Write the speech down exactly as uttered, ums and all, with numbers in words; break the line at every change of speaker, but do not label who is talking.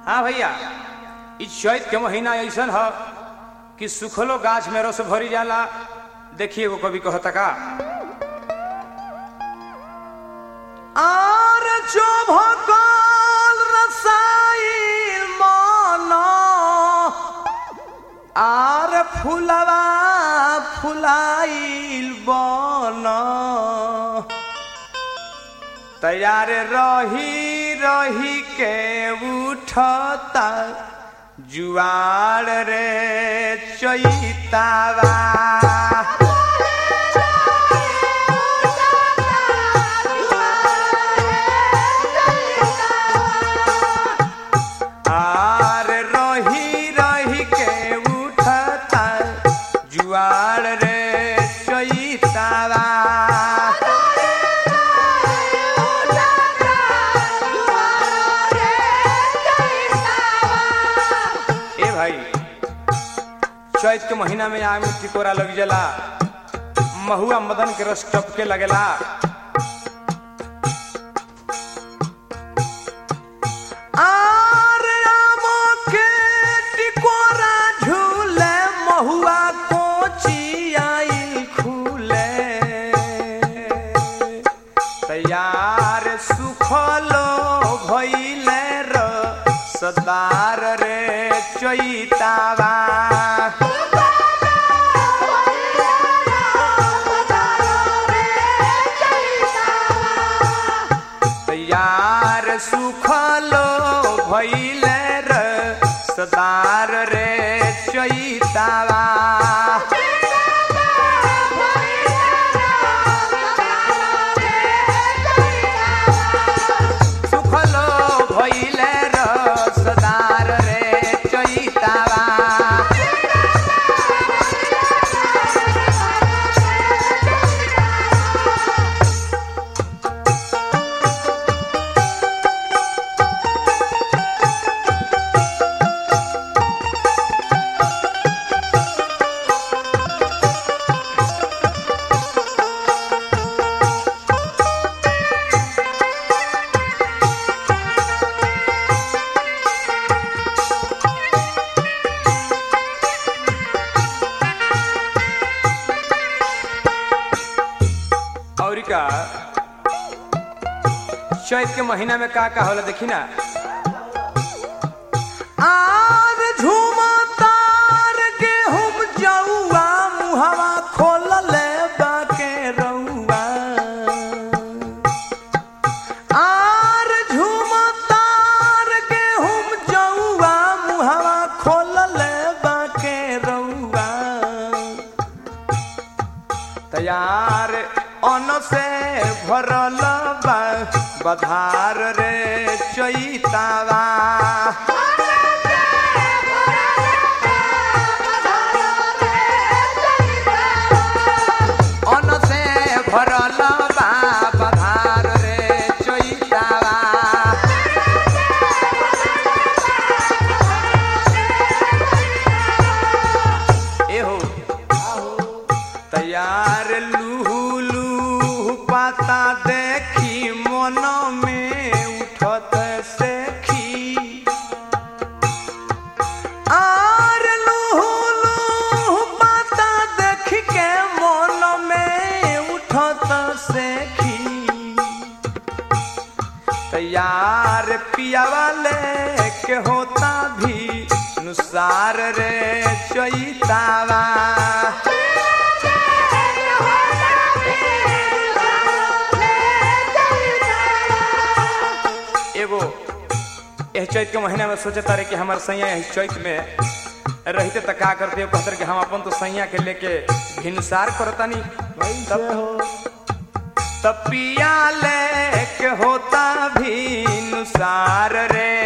हाँ भैया, इस चैत के महीना ऐसा है कि सुखलो गाछ में रस भरी जाला। देखिए वो कभी कहता का
आर जो भकल रसाइल मन आर फुलवा फुलाइल बन
तैयार रही रही के उठता जुआर रे चैतावा। आर रही रही के उठता जुआर रे चैतावा। चैत के महीना में आम टिकोरा लग जाला, महुआ मदन के रस टपके लगेला।
आर आम के टिकोरा झूले महुआ कोची आइल खुले
तैयार सुखलो भइले र सदार रे चैतावा। तैयार सुखलो भइले र सदार रे चैतावा। सुखलो भइले र सदार रे चैतावा। चैत के महीना में का का होला देखी ना।
आर झुमतार गेहूं जौआ मुहवा खोलले बाके रउआ। आर झुमतार गेहूं जौआ मुहवा खोलले बाके रउआ।
तैयार अन्न से भरल बा बधार रे चैतावा। अन्न से भरल बा बधार रे चैतावा। एहो तैयार लूहू लूहू पाता देखी मन में उठत सेखी।
आर लूहू लूहू पाता देख के मन में उठत सेखी।
तैयार पियावा लेके होता भी नुसार रे चैतावा। एगो यह चैत के महीना में सोचता रहे कि हमारे सैया यही चैत में रहते तो का करते हो। कहते कि हम अपन तो सैया के लेके भिनुसार करतानी तब पिया लेके होता भिनुसार रे